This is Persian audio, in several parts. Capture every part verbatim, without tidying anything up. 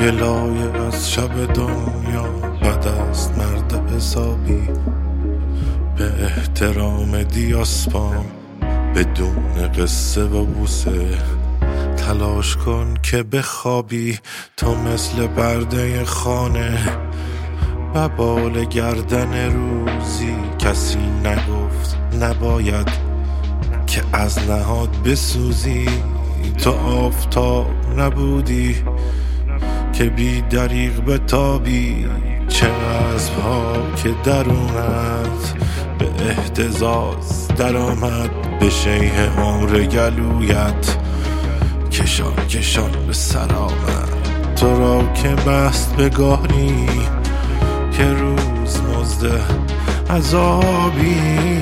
گلایه از شب دنیا بد است مرد حسابی. به احترام دیاسپام بدون قصه و بوسه تلاش کن که بخوابی تو مثل پرده خانه. ببال گردن روزی کسی نگفت نباید که از نهاد بسوزی. تو آفتاب نبودی که بی دریغ بتابی. چه عزم‌ها که درونت به اهتزاز در آمد. به شیه عمر گلویت کشان کشان به سر آمد. تو را که بست به گاری که روز مزده عذابی.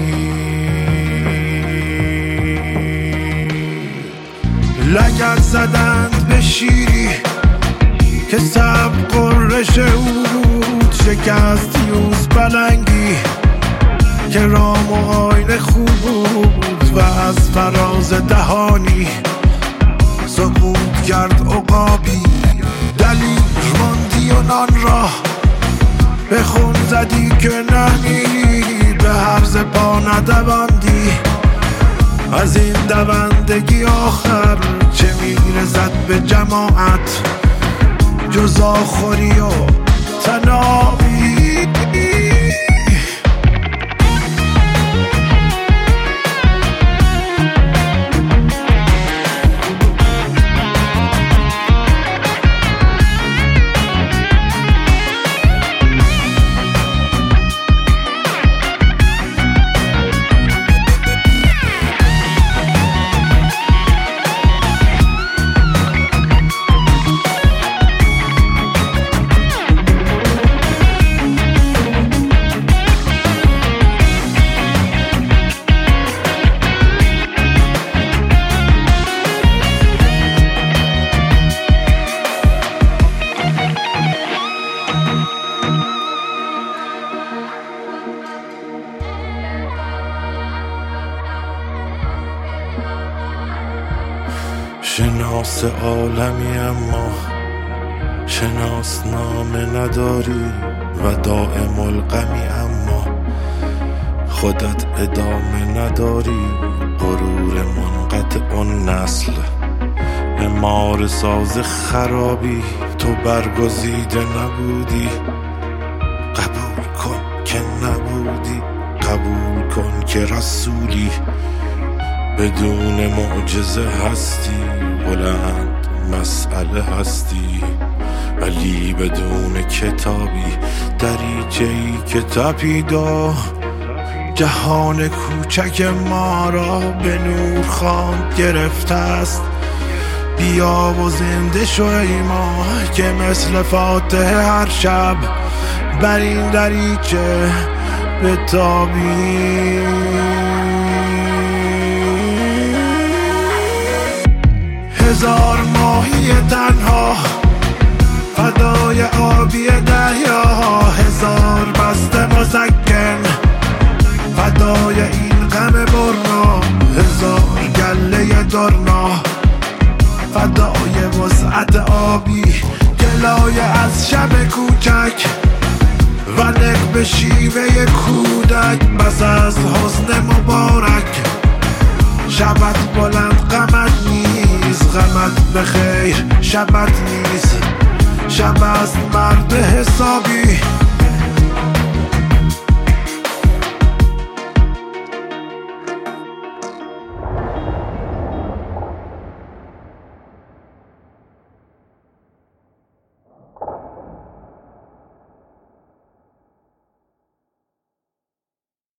لگد زدند به شیری که سب قرش بود. شکست یوز بلنگی که رام و آین خوب بود. و از فراز دهانی سقوط کرد عقابی. دلیل ماندی و نان را به خون زدی که نهی. به هرز پا ندواندی از این دوندگی آخر. چه میرسد به جماعت جز آخوری و تنابی. شناس عالمی اما شناس نامه نداری. و دائم الغمی اما خودت ادامه نداری. غرور منقطع اون نسل امار ساز خرابی. تو برگزیده نبودی قبول کن که نبودی. قبول کن که رسولی بدون معجزه هستی. بلند مسئله هستی ولی بدون کتابی. دریچه‌ای که تپیدا جهان کوچک ما را به نور خواند گرفته است. بیا و زنده شو ای ما که مثل فاتحه هر شب بر این دریچه بتابی. هزار ماهی تنها فدای آبی دریا. هزار بسته مسکن فدای این غم برنا. هزار گله درنا فدای وسعت آبی. گلایه از شب کوچک و نق به شیوه کودک. بس از حسن مبارک شبت بلند غمت نیست. غمت بخیر شبت نیست. شب است مرد حسابی.